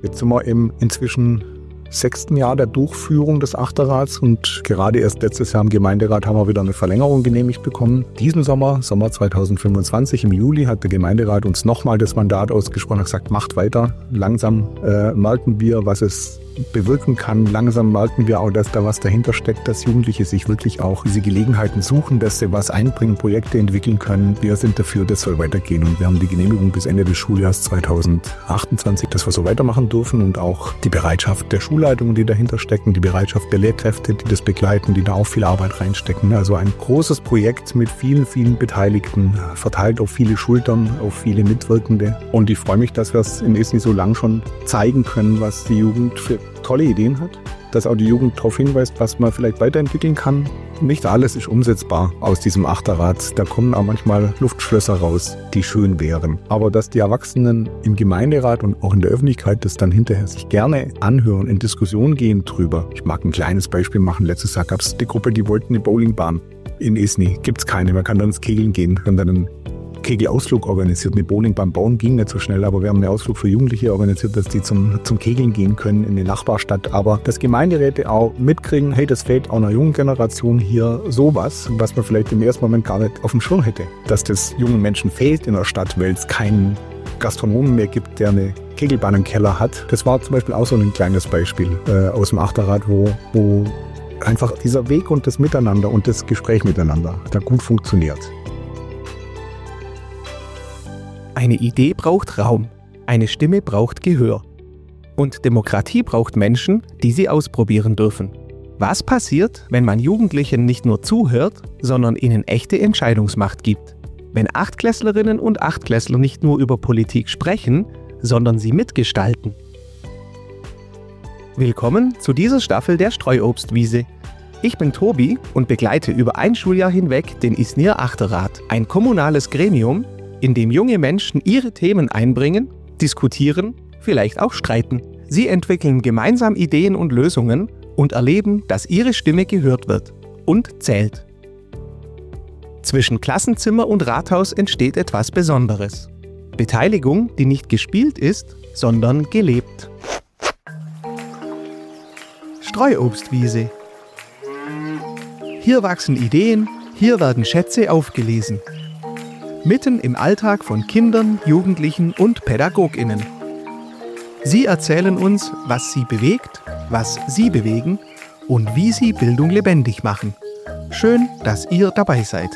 Jetzt sind wir im inzwischen 6. Jahr der Durchführung des Achterrads und gerade erst letztes Jahr im Gemeinderat haben wir wieder eine Verlängerung genehmigt bekommen. Diesen Sommer 2025 im Juli, hat der Gemeinderat uns nochmal das Mandat ausgesprochen und gesagt, macht weiter. Langsam merken wir, was es bewirken kann. Langsam merken wir auch, dass da was dahinter steckt, dass Jugendliche sich wirklich auch diese Gelegenheiten suchen, dass sie was einbringen, Projekte entwickeln können. Wir sind dafür, das soll weitergehen und wir haben die Genehmigung bis Ende des Schuljahres 2028, dass wir so weitermachen dürfen und auch die Bereitschaft der Schulleitungen, die dahinter stecken, die Bereitschaft der Lehrkräfte, die das begleiten, die da auch viel Arbeit reinstecken. Also ein großes Projekt mit vielen, vielen Beteiligten, verteilt auf viele Schultern, auf viele Mitwirkende. Und ich freue mich, dass wir es in Isny so lang schon zeigen können, was die Jugend für tolle Ideen hat, dass auch die Jugend darauf hinweist, was man vielleicht weiterentwickeln kann. Nicht alles ist umsetzbar aus diesem Achterrad. Da kommen auch manchmal Luftschlösser raus, die schön wären. Aber dass die Erwachsenen im Gemeinderat und auch in der Öffentlichkeit das dann hinterher sich gerne anhören, in Diskussion gehen drüber. Ich mag ein kleines Beispiel machen. Letztes Jahr gab es die Gruppe, die wollten eine Bowlingbahn in Isny. Gibt es keine. Man kann dann ins Kegeln gehen, kann dann einen Kegelausflug organisiert. Eine Bowlingbahn bauen ging nicht so schnell, aber wir haben einen Ausflug für Jugendliche organisiert, dass die zum Kegeln gehen können in die Nachbarstadt. Aber dass Gemeinderäte auch mitkriegen, hey, das fehlt auch einer jungen Generation hier sowas, was man vielleicht im ersten Moment gar nicht auf dem Schirm hätte. Dass das jungen Menschen fehlt in der Stadt, weil es keinen Gastronomen mehr gibt, der eine Kegelbahn im Keller hat. Das war zum Beispiel auch so ein kleines Beispiel aus dem Achterrad, wo einfach dieser Weg und das Miteinander und das Gespräch miteinander da gut funktioniert. Eine Idee braucht Raum, eine Stimme braucht Gehör. Und Demokratie braucht Menschen, die sie ausprobieren dürfen. Was passiert, wenn man Jugendlichen nicht nur zuhört, sondern ihnen echte Entscheidungsmacht gibt? Wenn Achtklässlerinnen und Achtklässler nicht nur über Politik sprechen, sondern sie mitgestalten? Willkommen zu dieser Staffel der Streuobstwiese. Ich bin Tobi und begleite über ein Schuljahr hinweg den Isnyer Achterrat, ein kommunales Gremium, in dem junge Menschen ihre Themen einbringen, diskutieren, vielleicht auch streiten. Sie entwickeln gemeinsam Ideen und Lösungen und erleben, dass ihre Stimme gehört wird und zählt. Zwischen Klassenzimmer und Rathaus entsteht etwas Besonderes. Beteiligung, die nicht gespielt ist, sondern gelebt. Streuobstwiese. Hier wachsen Ideen, hier werden Schätze aufgelesen. Mitten im Alltag von Kindern, Jugendlichen und PädagogInnen. Sie erzählen uns, was sie bewegt, was sie bewegen und wie sie Bildung lebendig machen. Schön, dass ihr dabei seid.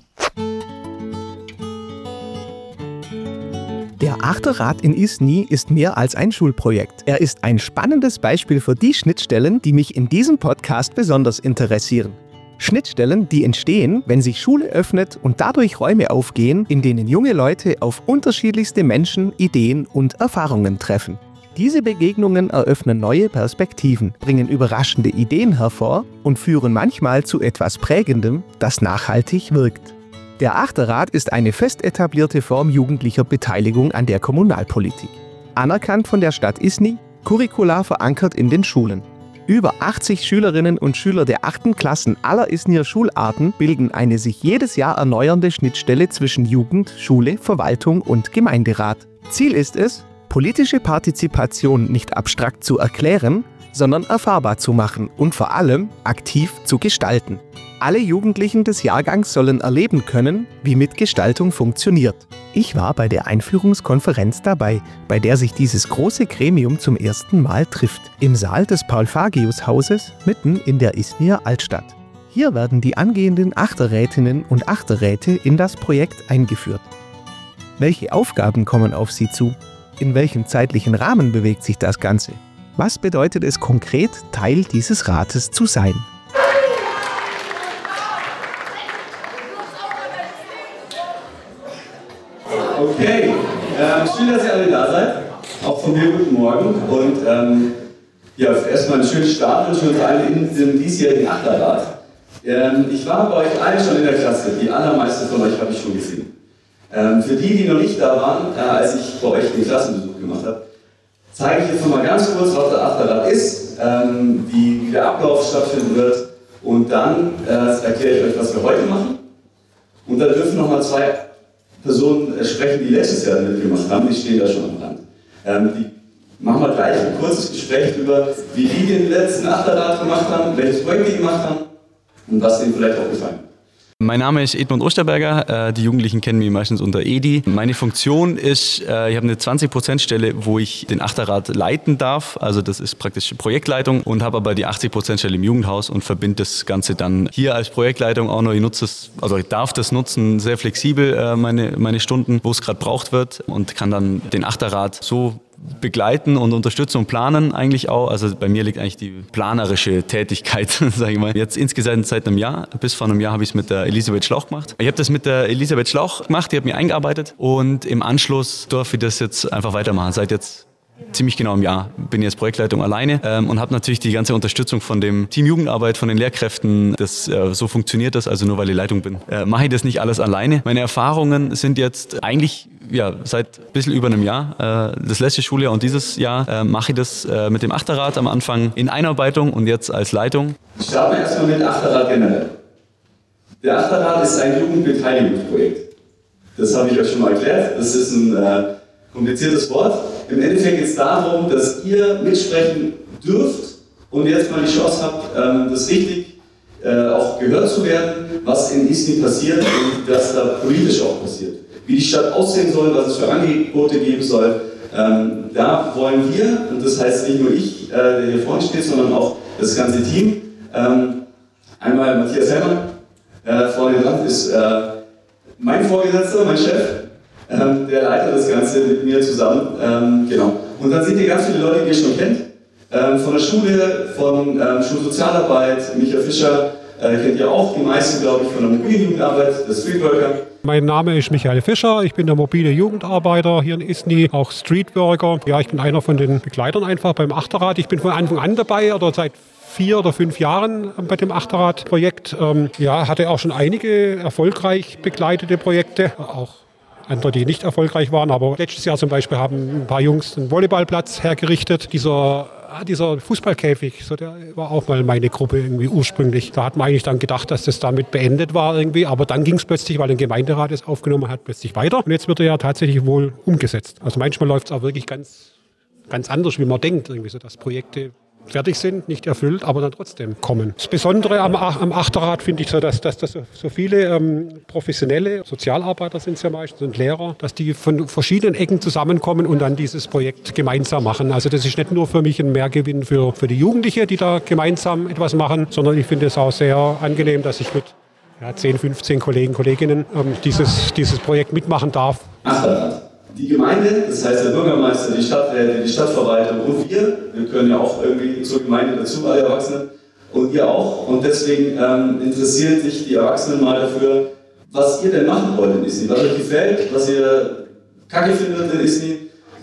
Der Achterrat in Isny ist mehr als ein Schulprojekt. Er ist ein spannendes Beispiel für die Schnittstellen, die mich in diesem Podcast besonders interessieren. Schnittstellen, die entstehen, wenn sich Schule öffnet und dadurch Räume aufgehen, in denen junge Leute auf unterschiedlichste Menschen, Ideen und Erfahrungen treffen. Diese Begegnungen eröffnen neue Perspektiven, bringen überraschende Ideen hervor und führen manchmal zu etwas Prägendem, das nachhaltig wirkt. Der Achterrat ist eine fest etablierte Form jugendlicher Beteiligung an der Kommunalpolitik. Anerkannt von der Stadt Isny, curricular verankert in den Schulen. Über 80 Schülerinnen und Schüler der 8. Klassen aller Isnyer Schularten bilden eine sich jedes Jahr erneuernde Schnittstelle zwischen Jugend, Schule, Verwaltung und Gemeinderat. Ziel ist es, politische Partizipation nicht abstrakt zu erklären, sondern erfahrbar zu machen und vor allem aktiv zu gestalten. Alle Jugendlichen des Jahrgangs sollen erleben können, wie Mitgestaltung funktioniert. Ich war bei der Einführungskonferenz dabei, bei der sich dieses große Gremium zum ersten Mal trifft, im Saal des Paul-Fagius-Hauses mitten in der Isnyer Altstadt. Hier werden die angehenden Achterrätinnen und Achterräte in das Projekt eingeführt. Welche Aufgaben kommen auf sie zu? In welchem zeitlichen Rahmen bewegt sich das Ganze? Was bedeutet es konkret, Teil dieses Rates zu sein? Okay, schön, dass ihr alle da seid. Auch von mir guten Morgen. Und erstmal einen schönen Start und schön für alle in diesem diesjährigen Achterrat. Ich war bei euch allen schon in der Klasse. Die allermeisten von euch habe ich schon gesehen. Für die noch nicht da waren, als ich bei euch den Klassenbesuch gemacht habe, zeige ich jetzt noch mal ganz kurz, was der Achterrat ist, wie der Ablauf stattfinden wird. Und dann erkläre ich euch, was wir heute machen. Und dann dürfen noch mal zwei Personen sprechen, die letztes Jahr mitgemacht haben, die stehen da schon am Rand. Die machen wir gleich ein kurzes Gespräch darüber, wie die den letzten Achterrat gemacht haben, welches Projekt die gemacht haben und was ihnen vielleicht auch gefallen hat. Mein Name ist Edmund Osterberger, die Jugendlichen kennen mich meistens unter Edi. Meine Funktion ist, ich habe eine 20%-Stelle, wo ich den Achterrat leiten darf, also das ist praktisch Projektleitung und habe aber die 80%-Stelle im Jugendhaus und verbinde das Ganze dann hier als Projektleitung auch noch. Ich darf das nutzen, sehr flexibel meine Stunden, wo es gerade braucht wird und kann dann den Achterrat so begleiten und unterstützen und planen eigentlich auch. Also bei mir liegt eigentlich die planerische Tätigkeit, sage ich mal. Jetzt insgesamt seit einem Jahr, bis vor einem Jahr habe ich es mit der Elisabeth Schlauch gemacht. Ich habe das mit der Elisabeth Schlauch gemacht, die hat mir eingearbeitet und im Anschluss durfte ich das jetzt einfach weitermachen. Seit jetzt ziemlich genau einem Jahr bin ich jetzt Projektleitung alleine und habe natürlich die ganze Unterstützung von dem Team Jugendarbeit, von den Lehrkräften. So funktioniert das, also nur weil ich Leitung bin, mache ich das nicht alles alleine. Meine Erfahrungen sind jetzt eigentlich seit ein bisschen über einem Jahr. Das letzte Schuljahr und dieses Jahr mache ich das mit dem Achterrat am Anfang in Einarbeitung und jetzt als Leitung. Starten wir erstmal mit Achterrat generell. Der Achterrat ist ein Jugendbeteiligungsprojekt. Das habe ich euch schon mal erklärt. Das ist ein kompliziertes Wort. Im Endeffekt geht es darum, dass ihr mitsprechen dürft und jetzt mal die Chance habt, das richtig auch gehört zu werden, was in Isny passiert und was da politisch auch passiert. Wie die Stadt aussehen soll, was es für Angebote geben soll. Da wollen wir, und das heißt nicht nur ich, der hier vorne steht, sondern auch das ganze Team. Einmal Matthias Hellmann, vorne dran ist mein Vorgesetzter, mein Chef. Der leitet das Ganze mit mir zusammen. Genau. Und dann seht ihr ganz viele Leute, die ihr schon kennt. Von der Schule, von Schulsozialarbeit, Michael Fischer kennt ihr auch, die meisten, glaube ich, von der mobilen Jugendarbeit, der Streetworker. Mein Name ist Michael Fischer, ich bin der mobile Jugendarbeiter hier in Isny, auch Streetworker. Ja, ich bin einer von den Begleitern einfach beim Achterrat. Ich bin von Anfang an dabei oder seit 4 oder 5 Jahren bei dem Achterrat-Projekt. Hatte auch schon einige erfolgreich begleitete Projekte, auch andere, die nicht erfolgreich waren, aber letztes Jahr zum Beispiel haben ein paar Jungs einen Volleyballplatz hergerichtet. Dieser Fußballkäfig, der war auch mal meine Gruppe irgendwie ursprünglich. Da hat man eigentlich dann gedacht, dass das damit beendet war irgendwie, aber dann ging es plötzlich, weil ein Gemeinderat es aufgenommen hat, plötzlich weiter. Und jetzt wird er ja tatsächlich wohl umgesetzt. Also manchmal läuft es auch wirklich ganz anders, wie man denkt, irgendwie so, dass Projekte fertig sind, nicht erfüllt, aber dann trotzdem kommen. Das Besondere am Achterrat finde ich so, dass so viele professionelle Sozialarbeiter sind es ja meistens und Lehrer, dass die von verschiedenen Ecken zusammenkommen und dann dieses Projekt gemeinsam machen. Also das ist nicht nur für mich ein Mehrgewinn für die Jugendlichen, die da gemeinsam etwas machen, sondern ich finde es auch sehr angenehm, dass ich mit 10, 15 Kolleginnen dieses Projekt mitmachen darf. Achterrat. Die Gemeinde, das heißt der Bürgermeister, die Stadträte, die Stadtverwaltung und wir können ja auch irgendwie zur Gemeinde dazu, alle Erwachsenen, und ihr auch. Und deswegen interessieren sich die Erwachsenen mal dafür, was ihr denn machen wollt in Isny, was euch gefällt, was ihr kacke findet in Isny,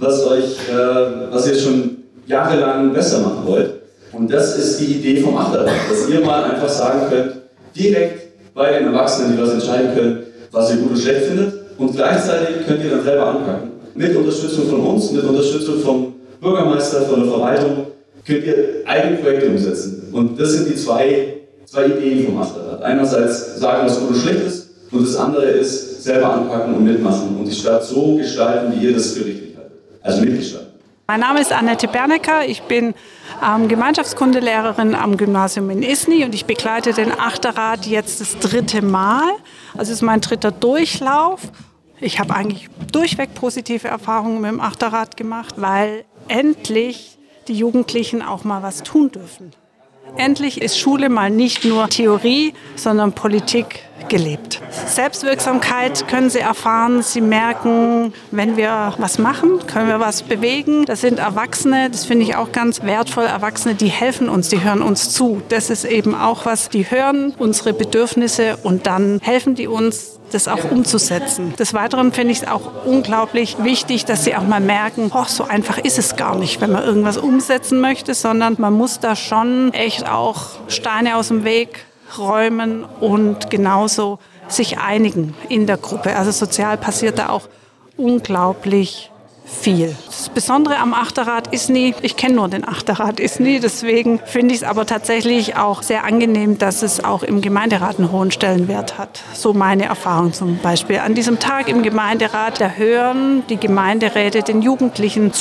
was ihr schon jahrelang besser machen wollt. Und das ist die Idee vom Achterrat, dass ihr mal einfach sagen könnt, direkt bei den Erwachsenen, die was entscheiden können, was ihr gut und schlecht findet. Und gleichzeitig könnt ihr dann selber anpacken. Mit Unterstützung von uns, mit Unterstützung vom Bürgermeister, von der Verwaltung, könnt ihr eigene Projekte umsetzen. Und das sind die zwei Ideen vom Achterrat. Einerseits sagen, was gut und schlecht ist, und das andere ist, selber anpacken und mitmachen und die Stadt so gestalten, wie ihr das für richtig haltet. Also mitgestalten. Mein Name ist Annette Bernecker, ich bin Gemeinschaftskundelehrerin am Gymnasium in Isny und ich begleite den Achterrat jetzt das 3. Mal. Also es ist mein 3. Durchlauf. Ich habe eigentlich durchweg positive Erfahrungen mit dem Achterrat gemacht, weil endlich die Jugendlichen auch mal was tun dürfen. Endlich ist Schule mal nicht nur Theorie, sondern Politik gelebt. Selbstwirksamkeit können sie erfahren. Sie merken, wenn wir was machen, können wir was bewegen. Das sind Erwachsene, das finde ich auch ganz wertvoll. Erwachsene, die helfen uns, die hören uns zu. Das ist eben auch was, die hören unsere Bedürfnisse und dann helfen die uns, das auch umzusetzen. Des Weiteren finde ich es auch unglaublich wichtig, dass sie auch mal merken, so einfach ist es gar nicht, wenn man irgendwas umsetzen möchte, sondern man muss da schon echt auch Steine aus dem Weg räumen und genauso sich einigen in der Gruppe. Also sozial passiert da auch unglaublich viel. Das Besondere am Achterrat Isny, ich kenne nur den Achterrat Isny, deswegen finde ich es aber tatsächlich auch sehr angenehm, dass es auch im Gemeinderat einen hohen Stellenwert hat. So meine Erfahrung zum Beispiel. An diesem Tag im Gemeinderat, da hören die Gemeinderäte den Jugendlichen zu.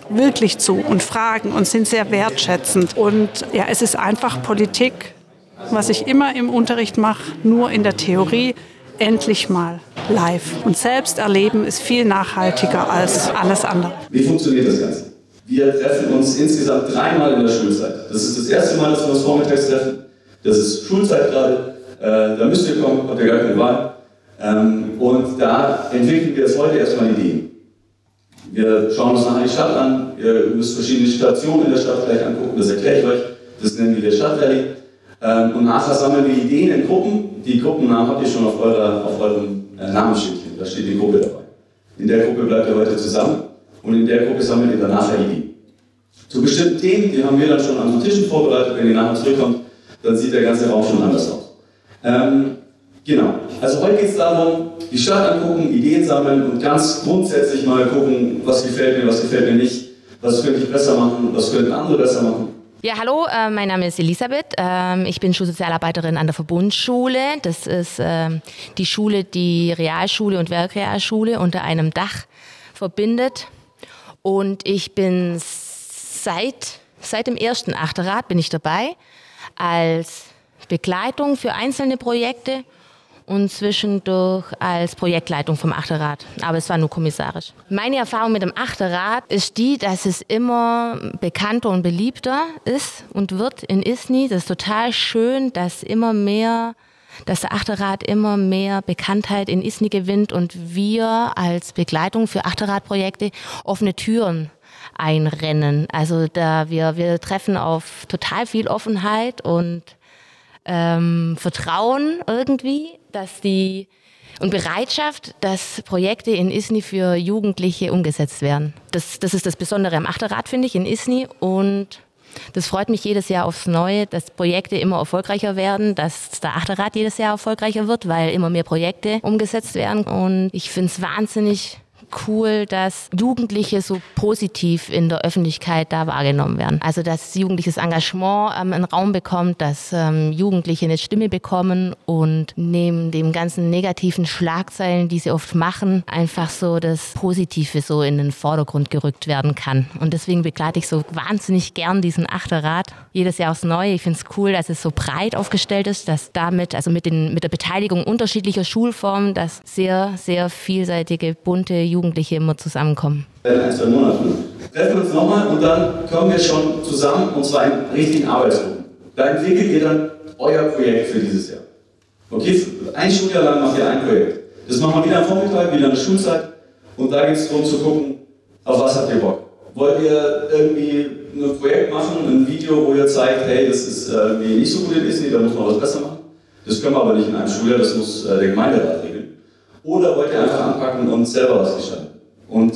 wirklich zu und fragen und sind sehr wertschätzend. Und ja, es ist einfach Politik, was ich immer im Unterricht mache, nur in der Theorie, endlich mal live. Und selbst erleben ist viel nachhaltiger als alles andere. Wie funktioniert das Ganze? Wir treffen uns insgesamt 3-mal in der Schulzeit. Das ist das erste Mal, dass wir uns vormittags treffen. Das ist Schulzeit gerade. Da müsst ihr kommen, habt ihr gar keine Wahl. Und da entwickeln wir jetzt heute erstmal Ideen. Wir schauen uns nachher die Stadt an. Ihr müsst verschiedene Stationen in der Stadt gleich angucken. Das erkläre ich euch. Das nennen wir Stadtrallye. Und nachher sammeln wir Ideen in Gruppen. Die Gruppennamen habt ihr schon auf eurem Namensschildchen. Da steht die Gruppe dabei. In der Gruppe bleibt ihr heute zusammen. Und in der Gruppe sammelt ihr dann nachher Ideen. Zu bestimmten Themen, die haben wir dann schon an so Tischen vorbereitet. Wenn ihr nachher zurückkommt, dann sieht der ganze Raum schon anders aus. Genau. Also heute geht es darum, die Stadt angucken, Ideen sammeln und ganz grundsätzlich mal gucken, was gefällt mir nicht, was könnte ich besser machen, was könnten andere besser machen. Ja, hallo, mein Name ist Elisabeth. Ich bin Schulsozialarbeiterin an der Verbundschule. Das ist die Schule, die Realschule und Werkrealschule unter einem Dach verbindet. Und ich bin seit dem ersten Achterrat bin ich dabei als Begleitung für einzelne Projekte und zwischendurch als Projektleitung vom Achterrat. Aber es war nur kommissarisch. Meine Erfahrung mit dem Achterrat ist die, dass es immer bekannter und beliebter ist und wird in ISNI. Das ist total schön, dass der Achterrat immer mehr Bekanntheit in ISNI gewinnt und wir als Begleitung für Achterratprojekte offene Türen einrennen. Also wir treffen auf total viel Offenheit und Vertrauen irgendwie, und Bereitschaft, dass Projekte in ISNI für Jugendliche umgesetzt werden. Das ist das Besondere am Achterrat, finde ich, in ISNI. Und das freut mich jedes Jahr aufs Neue, dass Projekte immer erfolgreicher werden, dass der Achterrat jedes Jahr erfolgreicher wird, weil immer mehr Projekte umgesetzt werden. Und ich finde es wahnsinnig cool, dass Jugendliche so positiv in der Öffentlichkeit da wahrgenommen werden. Also dass jugendliches Engagement einen Raum bekommt, dass Jugendliche eine Stimme bekommen und neben dem ganzen negativen Schlagzeilen, die sie oft machen, einfach so das Positive so in den Vordergrund gerückt werden kann. Und deswegen begleite ich so wahnsinnig gern diesen Achterrat jedes Jahr aufs Neue. Ich finde es cool, dass es so breit aufgestellt ist, dass damit, also mit der Beteiligung unterschiedlicher Schulformen, dass sehr, sehr vielseitige, bunte Jugendliche immer zusammenkommen. In 1-2 Monaten treffen wir uns nochmal und dann kommen wir schon zusammen und zwar in richtigen Arbeitsgruppen. Da entwickelt ihr dann euer Projekt für dieses Jahr. Okay, ein Schuljahr lang macht ihr ein Projekt. Das machen wir wieder am Vormittag, wieder in der Schulzeit und da geht es darum zu gucken, auf was habt ihr Bock. Wollt ihr irgendwie ein Projekt machen, ein Video, wo ihr zeigt, hey, das ist irgendwie nicht so gut in ISNI, da muss man was besser machen. Das können wir aber nicht in einem Schuljahr, das muss der Gemeinderat regeln. Oder wollt ihr einfach anpacken und selber was gestalten? Und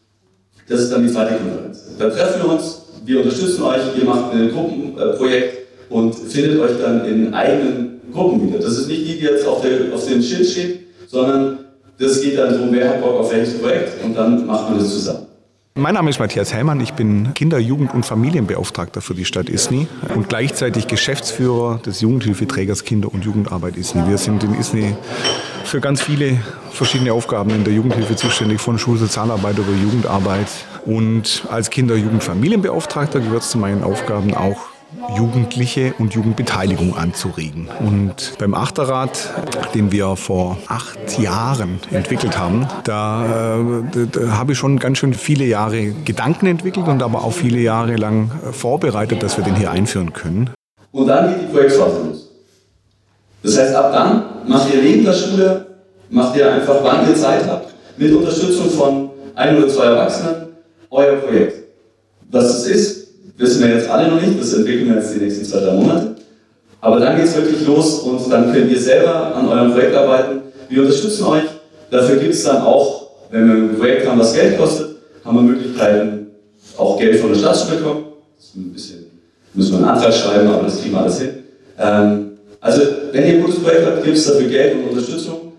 das ist dann die zweite Konferenz. Da treffen wir uns, wir unterstützen euch, ihr macht ein Gruppenprojekt und findet euch dann in eigenen Gruppen wieder. Das ist nicht die jetzt auf dem Schild steht, sondern das geht dann darum, wer hat Bock auf welches Projekt und dann macht man das zusammen. Mein Name ist Matthias Hellmann, ich bin Kinder-, Jugend- und Familienbeauftragter für die Stadt ISNI und gleichzeitig Geschäftsführer des Jugendhilfeträgers Kinder- und Jugendarbeit ISNI. Wir sind in ISNI für ganz viele verschiedene Aufgaben in der Jugendhilfe zuständig, von Schulsozialarbeit über Jugendarbeit. Und als Kinder-, Jugend-, Familienbeauftragter gehört es zu meinen Aufgaben auch, Jugendliche und Jugendbeteiligung anzuregen. Und beim Achterrat, den wir vor 8 Jahren entwickelt haben, da habe ich schon ganz schön viele Jahre Gedanken entwickelt und aber auch viele Jahre lang vorbereitet, dass wir den hier einführen können. Und dann geht die Projektphase los. Das heißt, ab dann macht ihr neben der Schule, macht ihr einfach, wann ihr Zeit habt, mit Unterstützung von 1 oder 2 Erwachsenen, euer Projekt. Was es ist, wissen wir jetzt alle noch nicht, das entwickeln wir jetzt die nächsten 2-3 Monate. Aber dann geht es wirklich los und dann könnt ihr selber an eurem Projekt arbeiten. Wir unterstützen euch. Dafür gibt es dann auch, wenn wir ein Projekt haben, was Geld kostet, haben wir Möglichkeiten, auch Geld von der Stadt zu bekommen. Das ist ein bisschen, müssen wir einen Antrag schreiben, aber das kriegen wir alles hin. Also, wenn ihr ein gutes Projekt habt, gibt es dafür Geld und Unterstützung.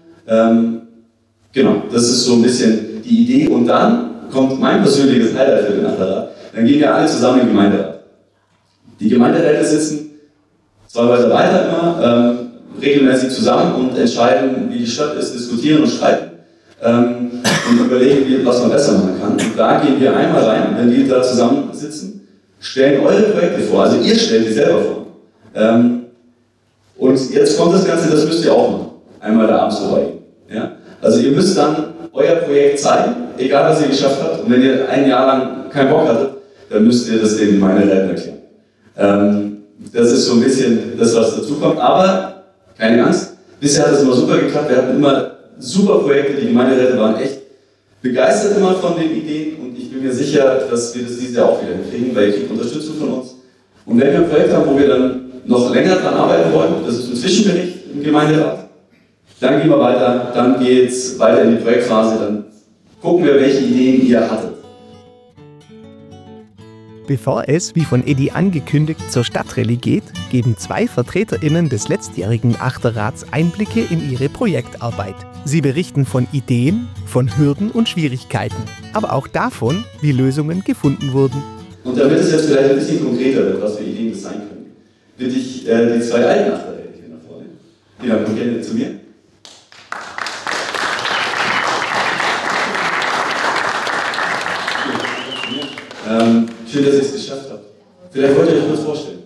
Genau, das ist so ein bisschen die Idee. Und dann kommt mein persönliches Highlight für den Achterrat. Dann gehen wir alle zusammen in den Gemeinderat. Die Gemeinderäte sitzen 2 Häuser weiter immer, regelmäßig zusammen und entscheiden, wie die Stadt ist, diskutieren und streiten. und überlegen, was man besser machen kann. Und da gehen wir einmal rein, wenn die da zusammen sitzen, stellen eure Projekte vor, also ihr stellt die selber vor. Und jetzt kommt das Ganze, das müsst ihr auch machen, einmal da abends vorbeigehen. Ja? Also ihr müsst dann euer Projekt zeigen, egal was ihr geschafft habt. Und wenn ihr ein Jahr lang keinen Bock hattet, dann müsst ihr das den Gemeinderäten erklären. Das ist so ein bisschen das, was dazu kommt. Aber keine Angst, bisher hat es immer super geklappt. Wir hatten immer super Projekte. Die Gemeinderäte waren echt begeistert immer von den Ideen. Und ich bin mir sicher, dass wir das dieses Jahr auch wieder hinkriegen, weil ihr kriegt Unterstützung von uns. Und wenn wir ein Projekt haben, wo wir dann noch länger dran arbeiten wollen, das ist ein Zwischenbericht im Gemeinderat, dann gehen wir weiter, dann geht es weiter in die Projektphase, dann gucken wir, welche Ideen ihr hattet. Bevor es, wie von Edi angekündigt, zur Stadtrallye geht, geben 2 VertreterInnen des letztjährigen Achterrats Einblicke in ihre Projektarbeit. Sie berichten von Ideen, von Hürden und Schwierigkeiten, aber auch davon, wie Lösungen gefunden wurden. Und damit es jetzt vielleicht ein bisschen konkreter wird, was für Ideen das sein können, bitte ich die 2 alten Achterräte hier nach vorne. Ja, kommt gerne zu mir. Schön, dass ihr es geschafft habt. Vielleicht wollt ihr euch kurz vorstellen.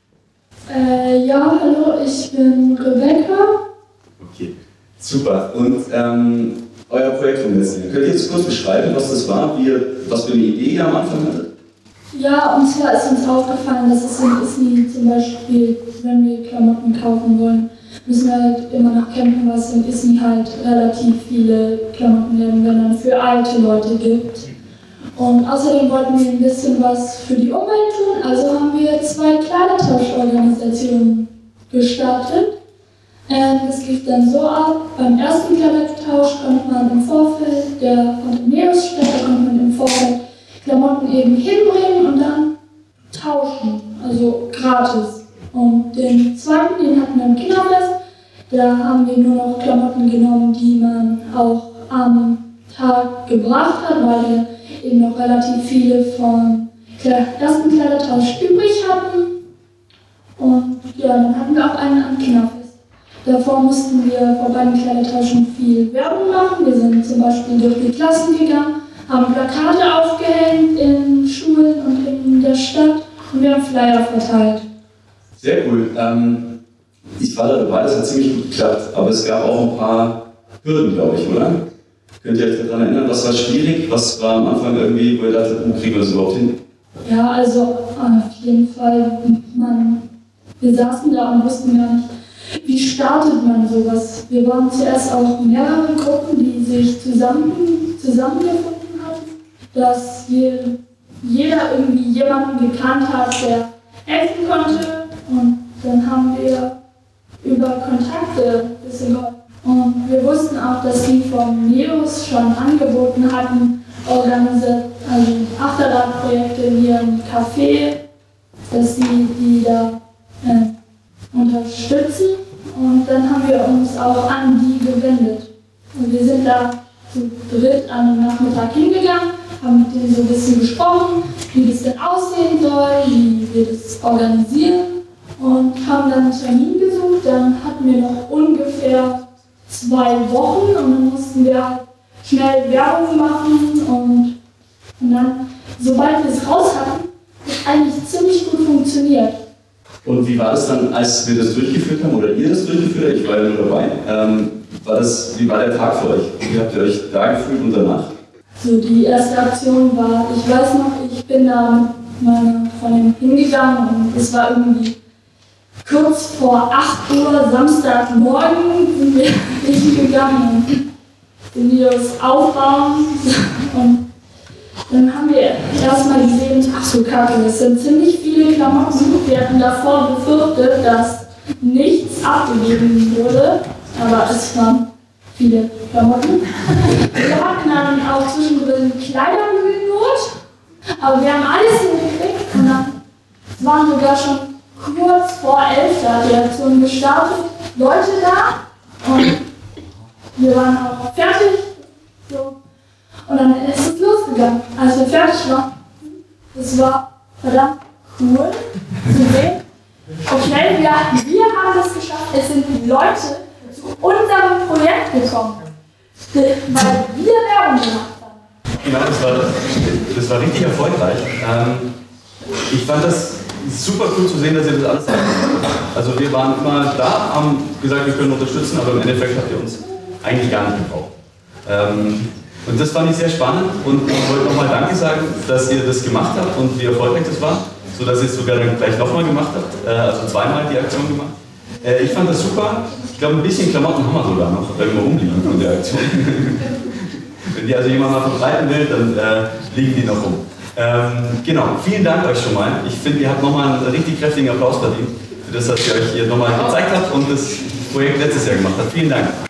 Ja, hallo, ich bin Rebecca. Okay, super. Und euer Projekt vom letzten Jahr. Könnt ihr jetzt kurz beschreiben, was das war, was für eine Idee ihr am Anfang hattet? Ja, und zwar ist uns aufgefallen, dass es in Isny zum Beispiel, wenn wir Klamotten kaufen wollen, müssen wir halt immer noch kämpfen, was in Isny halt relativ viele Klamottenläden dann für alte Leute gibt. Und außerdem wollten wir ein bisschen was für die Umwelt tun, also haben wir 2 Kleidertauschorganisationen gestartet. Das lief dann so ab, beim ersten Kleidertausch konnte man im Vorfeld, der fand in Neos statt, da konnte man im Vorfeld Klamotten eben hinbringen und dann tauschen, also gratis. Und den zweiten, den hatten wir im Kinderfest, da haben wir nur noch Klamotten genommen, die man auch am Tag gebracht hat, weil wir eben noch relativ viele vom ersten Kleidertausch übrig hatten. Und ja, dann hatten wir auch einen am Kinderfest. Davor mussten wir vor beiden Kleidertauschen viel Werbung machen. Wir sind zum Beispiel durch die Klassen gegangen, haben Plakate aufgehängt in Schulen und in der Stadt und wir haben Flyer verteilt. Sehr cool. Ich war da dabei, das hat ziemlich gut geklappt, aber es gab auch ein paar Hürden, glaube ich, oder? Könnt ihr euch daran erinnern, was war schwierig? Was war am Anfang irgendwie, wo ihr dachtet, kriegen wir das überhaupt hin? Ja, also auf jeden Fall, wir saßen da und wussten gar nicht, wie startet man sowas. Wir waren zuerst auch mehrere Gruppen, die sich zusammengefunden hatten, dass jeder irgendwie jemanden gekannt hat, der helfen konnte. Und dann haben wir über Kontakte ein bisschen geholfen. Und wir wussten auch, dass die vom Neos schon angeboten hatten, Achterradprojekte in ihrem Café, dass sie die da unterstützen. Und dann haben wir uns auch an die gewendet. Und wir sind da zu dritt an einem Nachmittag hingegangen, haben mit denen so ein bisschen gesprochen, wie das denn aussehen soll, wie wir das organisieren und haben dann einen Termin gesucht. Dann hatten wir noch ungefähr 2 Wochen und dann mussten wir halt schnell Werbung machen und dann, sobald wir es raus hatten, hat es eigentlich ziemlich gut funktioniert. Und wie war das dann, als wir das durchgeführt haben, oder ihr das durchgeführt habt? Ich war ja nur dabei. Wie war der Tag für euch? Wie habt ihr euch da gefühlt und danach? So, die erste Aktion war, ich weiß noch, ich bin da mit meiner Freundin hingegangen und es war irgendwie kurz vor 8 Uhr Samstagmorgen sind wir hingegangen und den Videos aufbauen und dann haben wir erstmal gesehen, ach so kacke, es sind ziemlich viele Klamotten. Wir hatten davor befürchtet, dass nichts abgegeben wurde, aber es waren viele Klamotten. Wir hatten dann auch zwischendrin Kleidermüllnot, aber wir haben alles hingekriegt und dann waren sogar schon kurz vor 11 da die Aktion gestartet, Leute da und wir waren auch fertig. So. Und dann ist es losgegangen. Als wir fertig waren, das war verdammt cool zu sehen. Okay, wir haben es geschafft. Es sind Leute zu unserem Projekt gekommen. Weil wir Werbung gemacht haben. Ich meine, das war richtig erfolgreich. Ich fand das super cool zu sehen, dass ihr das alles habt. Also wir waren immer da, haben gesagt, wir können unterstützen, aber im Endeffekt habt ihr uns eigentlich gar nicht gebraucht. Und das fand ich sehr spannend und ich wollte nochmal Danke sagen, dass ihr das gemacht habt und wie erfolgreich das war, sodass ihr es sogar dann gleich nochmal gemacht habt, also zweimal die Aktion gemacht. Ich fand das super. Ich glaube, ein bisschen Klamotten haben wir sogar noch irgendwo rumliegen von der Aktion. Wenn die also jemand mal verbreiten will, dann liegen die noch rum. Genau, vielen Dank euch schon mal. Ich finde, ihr habt nochmal einen richtig kräftigen Applaus verdient für das, was ihr euch hier nochmal gezeigt habt und das Projekt letztes Jahr gemacht habt. Vielen Dank.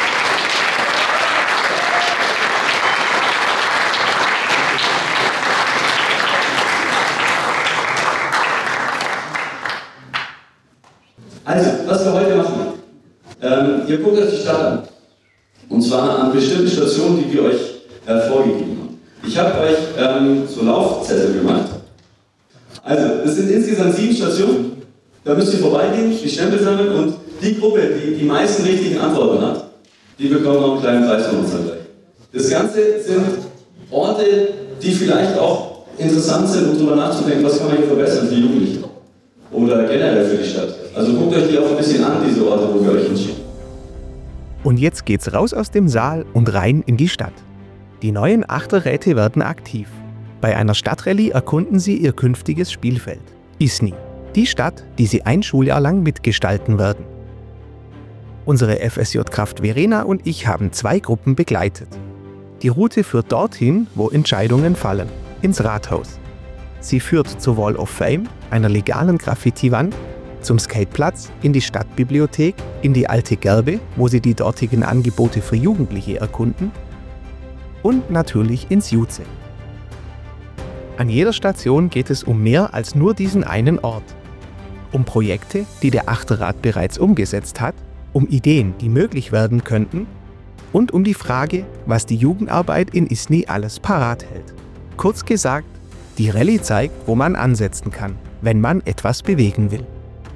Also, was wir heute machen. Ihr guckt euch die Stadt an. Und zwar an bestimmten Stationen, die wir euch vorgegeben haben. Ich habe euch so Laufzettel gemacht. Also, es sind insgesamt 7 Stationen. Da müsst ihr vorbeigehen, die Stempel sammeln und die Gruppe, die die meisten richtigen Antworten hat, die bekommt noch einen kleinen Preis von uns dann gleich. Das Ganze sind Orte, die vielleicht auch interessant sind, um darüber nachzudenken, was kann man hier verbessern für Jugendliche. Oder generell für die Stadt. Also guckt euch die auch ein bisschen an, diese Orte, wo wir euch hinschicken. Und jetzt geht's raus aus dem Saal und rein in die Stadt. Die neuen Achterräte werden aktiv. Bei einer Stadtrallye erkunden sie ihr künftiges Spielfeld. ISNI, die Stadt, die sie ein Schuljahr lang mitgestalten werden. Unsere FSJ-Kraft Verena und ich haben 2 Gruppen begleitet. Die Route führt dorthin, wo Entscheidungen fallen, ins Rathaus. Sie führt zur Wall of Fame, einer legalen Graffiti-Wand, zum Skateplatz, in die Stadtbibliothek, in die Alte Gerbe, wo sie die dortigen Angebote für Jugendliche erkunden, und natürlich ins Juze. An jeder Station geht es um mehr als nur diesen einen Ort. Um Projekte, die der Achterrat bereits umgesetzt hat, um Ideen, die möglich werden könnten, und um die Frage, was die Jugendarbeit in ISNI alles parat hält. Kurz gesagt, die Rallye zeigt, wo man ansetzen kann, wenn man etwas bewegen will.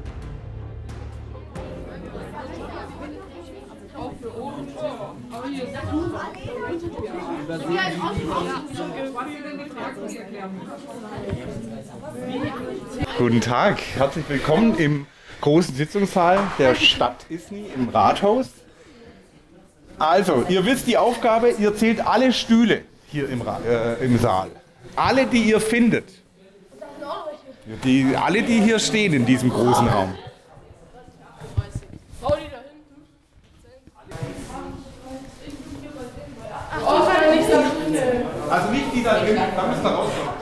Guten Tag, herzlich willkommen im großen Sitzungssaal der Stadt ISNI im Rathaus. Also, ihr wisst die Aufgabe, ihr zählt alle Stühle hier im Saal. Alle, die ihr findet. Alle, die hier stehen in diesem großen Raum. Also nicht die da drin, da müsst ihr rauskommen.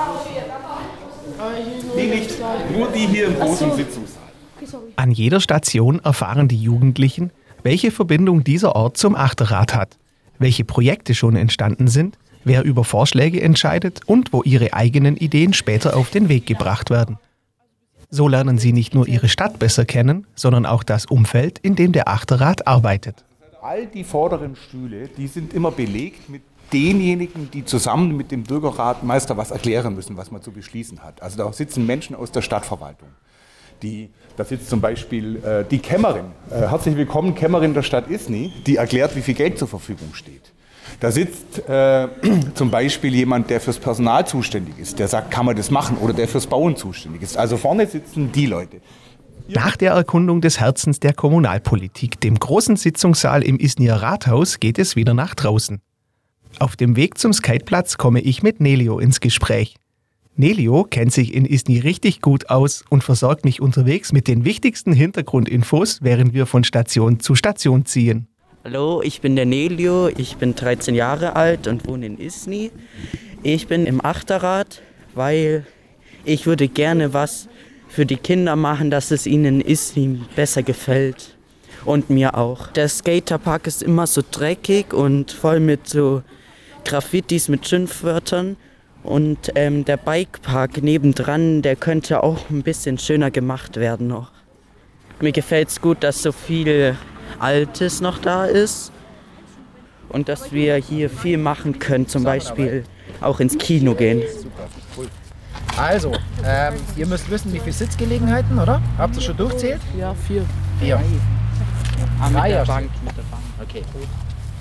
Nee, nicht. Nur die hier im großen Sitzungssaal. An jeder Station erfahren die Jugendlichen, welche Verbindung dieser Ort zum Achterrat hat, welche Projekte schon entstanden sind, wer über Vorschläge entscheidet und wo ihre eigenen Ideen später auf den Weg gebracht werden. So lernen sie nicht nur ihre Stadt besser kennen, sondern auch das Umfeld, in dem der Achterrat arbeitet. All die vorderen Stühle, die sind immer belegt mit denjenigen, die zusammen mit dem Bürgerratmeister was erklären müssen, was man zu beschließen hat. Also da sitzen Menschen aus der Stadtverwaltung. Da sitzt zum Beispiel die Kämmerin, herzlich willkommen, Kämmerin der Stadt ISNI, die erklärt, wie viel Geld zur Verfügung steht. Da sitzt zum Beispiel jemand, der fürs Personal zuständig ist, der sagt, kann man das machen, oder der fürs Bauen zuständig ist. Also vorne sitzen die Leute. Nach der Erkundung des Herzens der Kommunalpolitik, dem großen Sitzungssaal im ISNIer Rathaus, geht es wieder nach draußen. Auf dem Weg zum Skateplatz komme ich mit Nelio ins Gespräch. Nelio kennt sich in ISNI richtig gut aus und versorgt mich unterwegs mit den wichtigsten Hintergrundinfos, während wir von Station zu Station ziehen. Hallo, ich bin der Nelio, ich bin 13 Jahre alt und wohne in ISNI. Ich bin im Achterrat, weil ich würde gerne was für die Kinder machen, dass es ihnen in ISNI besser gefällt. Und mir auch. Der Skaterpark ist immer so dreckig und voll mit so Graffitis mit Schimpfwörtern. Und der Bikepark nebendran, der könnte auch ein bisschen schöner gemacht werden noch. Mir gefällt es gut, dass so viel Altes noch da ist und dass wir hier viel machen können, zum Beispiel auch ins Kino gehen. Also, ihr müsst wissen, wie viele Sitzgelegenheiten, oder? Habt ihr schon durchzählt? Ja, 4. 4. Mit der Bank. Okay.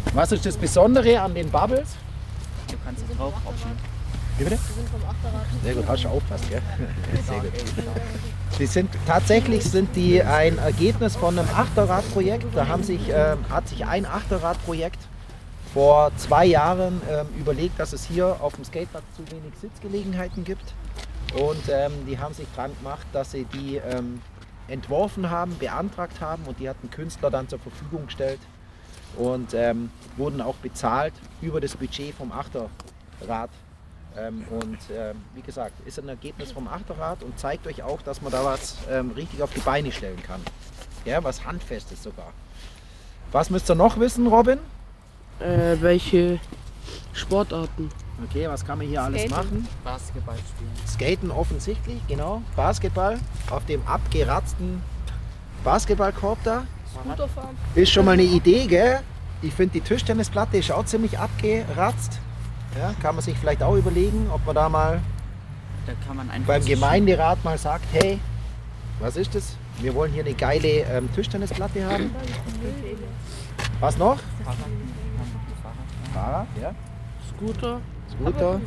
Was ist das Besondere an den Bubbles? Du kannst es drauf hopfen. Wie bitte? Wir sind vom Achterrad. Sehr gut, hast du aufgepasst, gell? Sehr gut. Tatsächlich sind die ein Ergebnis von einem Achterradprojekt. Da hat sich ein Achterradprojekt vor 2 Jahren überlegt, dass es hier auf dem Skateplatz zu wenig Sitzgelegenheiten gibt. Und die haben sich dran gemacht, dass sie die entworfen haben, beantragt haben und die hat ein Künstler dann zur Verfügung gestellt und wurden auch bezahlt über das Budget vom Achterrad. Wie gesagt, ist ein Ergebnis vom Achterrad und zeigt euch auch, dass man da was richtig auf die Beine stellen kann. Ja, was Handfestes sogar. Was müsst ihr noch wissen, Robin? Welche Sportarten? Okay, was kann man hier alles machen? Basketball spielen. Skaten offensichtlich, genau. Basketball auf dem abgeratzten Basketballkorb da. Scooterfahren. Ist schon mal eine Idee, gell? Ich finde die Tischtennisplatte ist auch ziemlich abgeratzt. Ja, kann man sich vielleicht auch überlegen, ob man da mal Da kann man einfach beim Gemeinderat mal sagt, hey, was ist das? Wir wollen hier eine geile Tischtennisplatte haben. Was noch? Fahrrad, ja. Scooter. Scooter.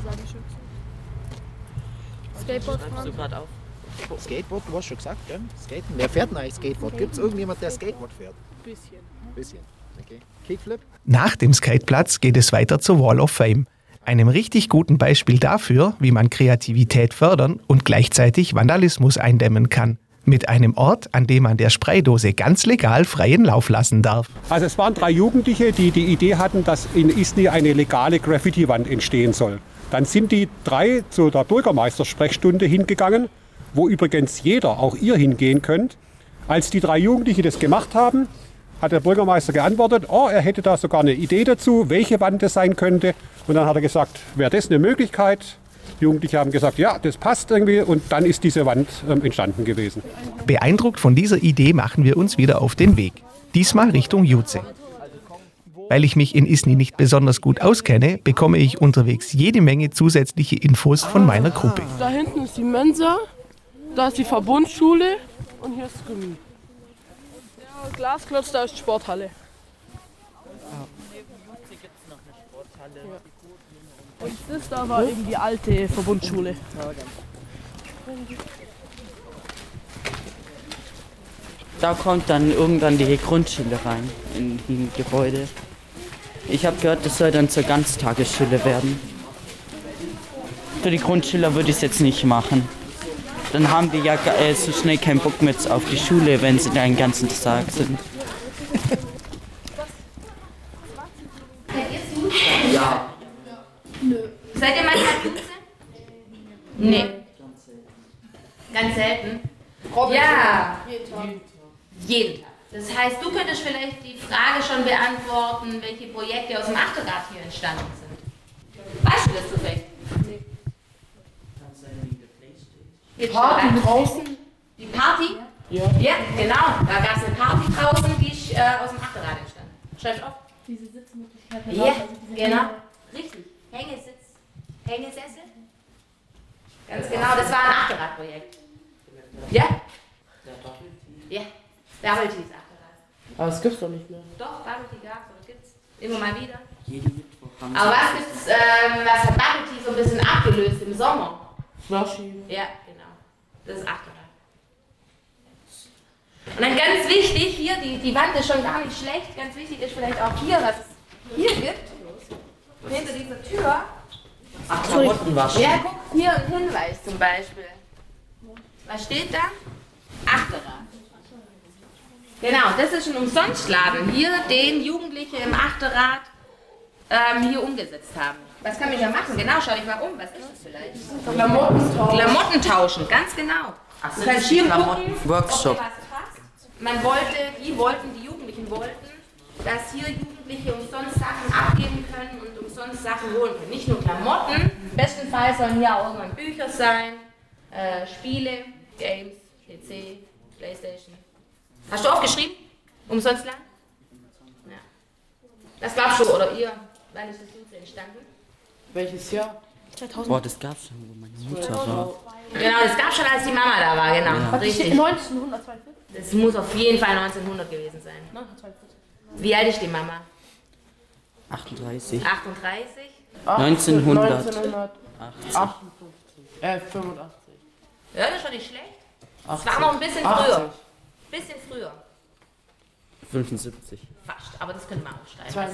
Skateboard Schreibst du fahren. gerade auf? Skateboard, du hast schon gesagt, gell? Skaten. Wer fährt denn eigentlich Skateboard? Gibt es irgendjemand, der Skateboard fährt? Bisschen. Okay. Kickflip? Nach dem Skateplatz geht es weiter zur Wall of Fame. Einem richtig guten Beispiel dafür, wie man Kreativität fördern und gleichzeitig Vandalismus eindämmen kann. Mit einem Ort, an dem man der Spraydose ganz legal freien Lauf lassen darf. Also es waren 3 Jugendliche, die die Idee hatten, dass in Isny eine legale Graffiti-Wand entstehen soll. Dann sind die 3 zu der Bürgermeistersprechstunde hingegangen, wo übrigens jeder, auch ihr, hingehen könnt. Als die 3 Jugendliche das gemacht haben, hat der Bürgermeister geantwortet, er hätte da sogar eine Idee dazu, welche Wand das sein könnte. Und dann hat er gesagt, wäre das eine Möglichkeit? Die Jugendlichen haben gesagt, ja, das passt irgendwie. Und dann ist diese Wand entstanden gewesen. Beeindruckt von dieser Idee machen wir uns wieder auf den Weg. Diesmal Richtung Juze. Weil ich mich in Isny nicht besonders gut auskenne, bekomme ich unterwegs jede Menge zusätzliche Infos von meiner Gruppe. Da hinten ist die Mensa, da ist die Verbundschule und hier ist das Gummi. Der Glasklotz, da ist die Sporthalle. Und das da war eben die alte Verbundschule. Da kommt dann irgendwann die Grundschule rein in die Gebäude. Ich habe gehört, das soll dann zur Ganztagesschule werden. Für die Grundschüler würde ich es jetzt nicht machen. Dann haben die ja so schnell keinen Bock mehr auf die Schule, wenn sie da den ganzen Tag sind. Ja. Nö. Seid ihr manchmal Duze? Nee. Ganz selten? Ja. Jeden Tag. Das heißt, du könntest vielleicht die Frage schon beantworten, welche Projekte aus dem Achterrad hier entstanden sind. Weißt du das zufällig? Nee. Die Party draußen? Die Party? Ja. Ja, genau. Da gab es eine Party draußen, die ist aus dem Achterrad entstanden. Schreibt auf. Diese Sitzmöglichkeiten. Ja, genau. Richtig. Hängesessel. Ganz genau, das war ein Achterradprojekt. Ja? Ja, Bubble Tea ist Achterrad. Aber das gibt's doch nicht mehr. Doch, Bubble Tea gab's oder gibt's immer mal wieder. Jeden Mittwoch haben Aber was gibt's, was hat Bubble Tea so ein bisschen abgelöst im Sommer? Slushy. Ja, genau. Das ist Achterrad. Und dann ganz wichtig, hier, die Wand ist schon gar nicht schlecht, ganz wichtig ist vielleicht auch hier, was es hier gibt, hinter dieser Tür. Ach, Klamottenwaschen. Ja, guck, hier ein Hinweis zum Beispiel. Was steht da? Achterrad. Genau, das ist ein Umsonstladen. Hier den Jugendliche im Achterrad hier umgesetzt haben. Was kann man da machen? Genau, schau dich mal um. Was ist das vielleicht? Klamotten tauschen. Klamotten tauschen, ganz genau. Ach, Du kannst hier gucken, Workshop. ob dir was passt. Die Jugendlichen wollten, dass hier Jugendliche umsonst Sachen abgeben können und umsonst Sachen holen können. Nicht nur Klamotten, bestenfalls sollen hier auch irgendwann Bücher sein, Spiele, Games, PC, Playstation. Hast du aufgeschrieben? Umsonst lang? Ja. Das gab's schon, oder ihr? Wann ist das Juze entstanden? Welches Jahr? 2000. Boah, das gab's schon, wo meine Mutter war. Genau, das gab schon, als die Mama da war, genau. Ja. Richtig. 1942? Das muss auf jeden Fall 1900 gewesen sein. 1942. Wie alt ist die Mama? 38. 38. 1958. 85. Ja, das ist schon nicht schlecht. Es 80. war noch ein bisschen 80. früher. Bisschen früher. 75. Fast, aber das können wir aufschreiben.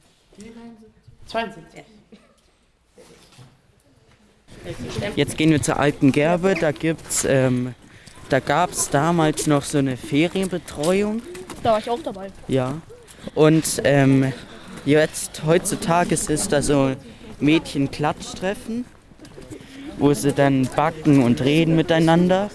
72. Jetzt gehen wir zur Alten Gerbe. Da gab es damals noch so eine Ferienbetreuung. Da war ich auch dabei. Ja. Und jetzt, heutzutage ist da so Mädchen-Klatschtreffen, wo sie dann backen und reden miteinander.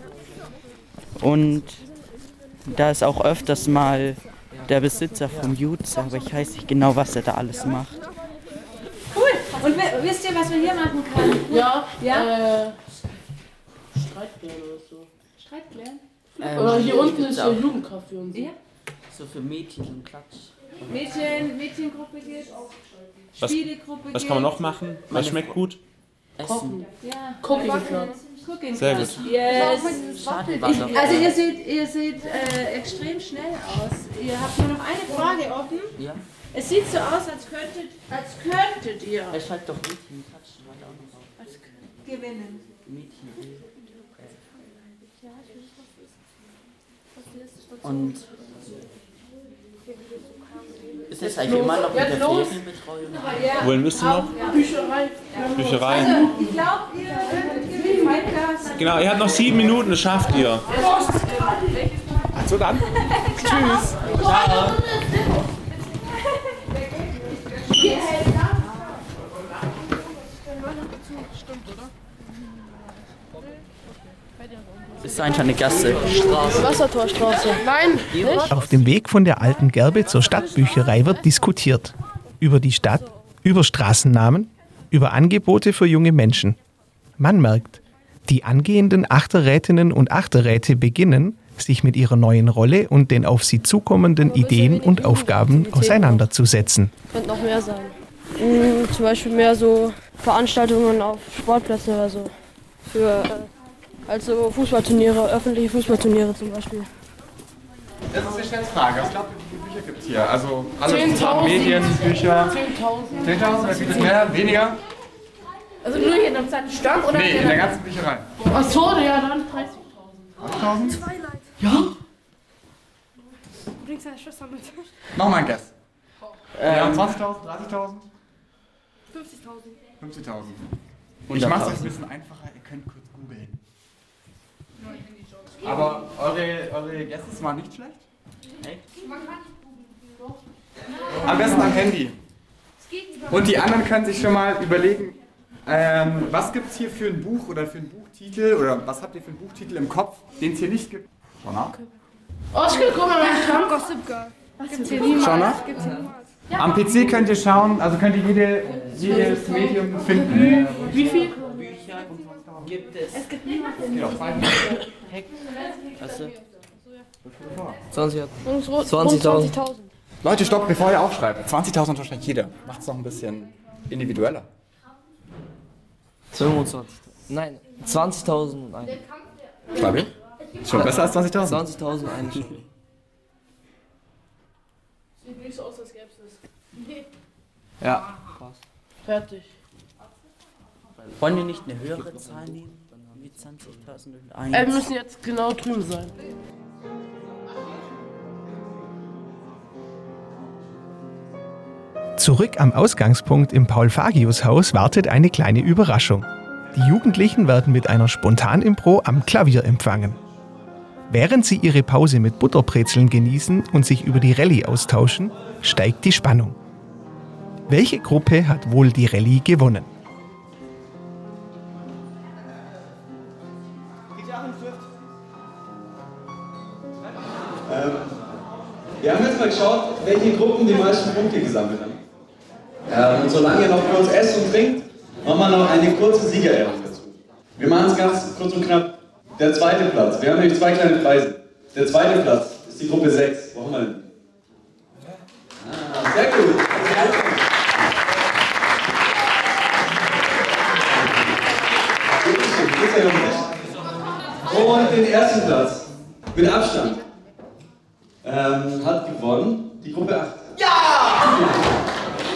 Und da ist auch öfters mal der Besitzer vom Jutz, aber ich weiß nicht genau, was er da alles macht. Cool. Und wisst ihr, was wir hier machen können? Ja. Ja? Streitklären oder so. Streitklären? Oder hier unten ist der Jugendcafé und so. Ja? So für Mädchen und Klatsch. Mädchengruppe geht. Spielegruppe geht. Was kann man noch machen? Was schmeckt gut? Essen. Ja. Cooking Class. Sehr gut. Yes. Schade, Also ihr seht extrem schnell aus. Ihr habt nur noch eine Frage offen. Ja. Es sieht so aus, als könntet ihr Er schreibt doch Mädchen und Klatsch. gewinnen. Mädchen. Und ist das eigentlich immer noch mit der Ferienbetreuung? Wohin müsst ihr noch? Bücherei. Bücherei. Also, ich glaube, ihr gewinnt Gas. Genau, ihr habt noch 7 Minuten, das schafft ihr. So dann. Tschüss. Ciao. Ist einfach eine Gasse. Wassertorstraße. Nein, nicht. Auf dem Weg von der Alten Gerbe zur Stadtbücherei wird diskutiert. Über die Stadt, über Straßennamen, über Angebote für junge Menschen. Man merkt, die angehenden Achterrätinnen und Achterräte beginnen, sich mit ihrer neuen Rolle und den auf sie zukommenden Ideen und Aufgaben auseinanderzusetzen. Könnte noch mehr sein. Zum Beispiel mehr so Veranstaltungen auf Sportplätzen oder so. Für also Fußballturniere, öffentliche Fußballturniere zum Beispiel. Das ist eine Schätzfrage. Was glaubt ihr, wie viele Bücher gibt es hier? Also alles 10.000. zusammen, Medien, Bücher. 10.000. 10.000? Wie viel mehr? Weniger? Also nur hier in einem Stand oder? Nee, in der ganzen Bücherei. Ach so, ja, dann 30.000. 8.000? Ja. Bringst deine Schwester mit. Noch mal ein Guess. Ja, 20.000, 30.000? 50.000. 50.000. Ich mach's euch ein bisschen einfacher, ihr könnt kurz googeln. Aber eure Guesses waren nicht schlecht? Hey. Am besten am Handy. Und die anderen können sich schon mal überlegen, was gibt es hier für ein Buch oder für einen Buchtitel oder was habt ihr für einen Buchtitel im Kopf, den es hier nicht gibt? Schau nach. Oskar, guck mal, mein Schrank. Gossip Girl. Schau nach. Am PC könnt ihr schauen, also könnt ihr jedes Medium finden. Wie viel? Bücher gibt es? Es gibt niemanden. Genau, 2 20.000. Leute, stopp, bevor ihr aufschreibt. 20.000 wahrscheinlich jeder. Macht's noch ein bisschen individueller. 25. Nein, 20.000 eine. Stabil? Schon besser als 20.000? 20.000 eine Stunde. Sieht nicht so aus, als gäbe es das. Ja. Fertig. Wollen wir nicht eine höhere Zahl nehmen? Wie 20.001? Wir müssen jetzt genau drüben sein. Zurück am Ausgangspunkt im Paul-Fagius-Haus wartet eine kleine Überraschung. Die Jugendlichen werden mit einer Spontanimpro am Klavier empfangen. Während sie ihre Pause mit Butterbrezeln genießen und sich über die Rallye austauschen, steigt die Spannung. Welche Gruppe hat wohl die Rallye gewonnen? Wir haben jetzt mal geschaut, welche Gruppen die meisten Punkte gesammelt haben. Und solange ihr noch kurz esst und trinkt, machen wir noch eine kurze Siegerehrung dazu. Wir machen es ganz kurz und knapp. Der zweite Platz. Wir haben nämlich 2 kleine Preise. Der zweite Platz ist die Gruppe 6. Wo haben wir denn? Sehr gut. Und den ersten Platz mit Abstand hat gewonnen die Gruppe 8. Ja!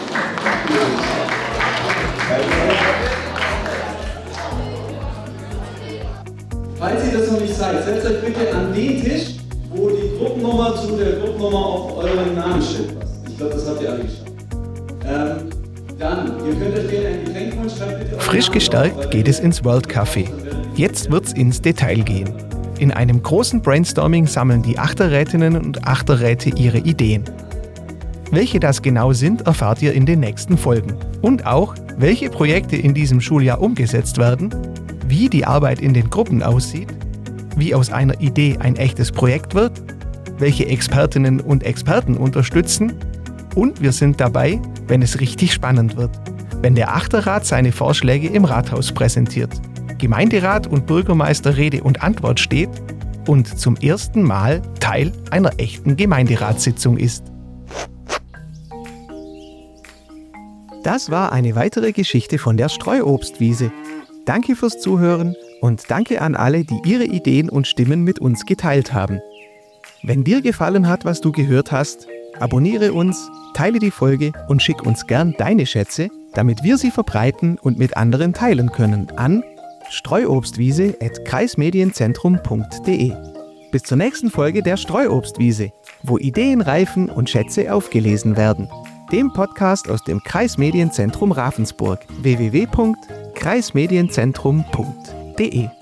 falls ihr das noch nicht seid, setzt euch bitte an den Tisch, wo die Gruppennummer zu der Gruppennummer auf eurem Namensschild passt. Ich glaube, das habt ihr alle geschafft. Dann, ihr könnt euch gerne ein Getränk holen, schreibt bitte Frisch gestärkt geht es ins World Café. Jetzt wird's ins Detail gehen. In einem großen Brainstorming sammeln die Achterrätinnen und Achterräte ihre Ideen. Welche das genau sind, erfahrt ihr in den nächsten Folgen. Und auch, welche Projekte in diesem Schuljahr umgesetzt werden, wie die Arbeit in den Gruppen aussieht, wie aus einer Idee ein echtes Projekt wird, welche Expertinnen und Experten unterstützen und wir sind dabei, wenn es richtig spannend wird, wenn der Achterrat seine Vorschläge im Rathaus präsentiert, Gemeinderat und Bürgermeister Rede und Antwort steht und zum ersten Mal Teil einer echten Gemeinderatssitzung ist. Das war eine weitere Geschichte von der Streuobstwiese. Danke fürs Zuhören und danke an alle, die ihre Ideen und Stimmen mit uns geteilt haben. Wenn dir gefallen hat, was du gehört hast, abonniere uns, teile die Folge und schick uns gern deine Schätze, damit wir sie verbreiten und mit anderen teilen können an streuobstwiese@kreismedienzentrum.de. Bis zur nächsten Folge der Streuobstwiese, wo Ideen reifen und Schätze aufgelesen werden. Dem Podcast aus dem Kreismedienzentrum Ravensburg. www.kreismedienzentrum.de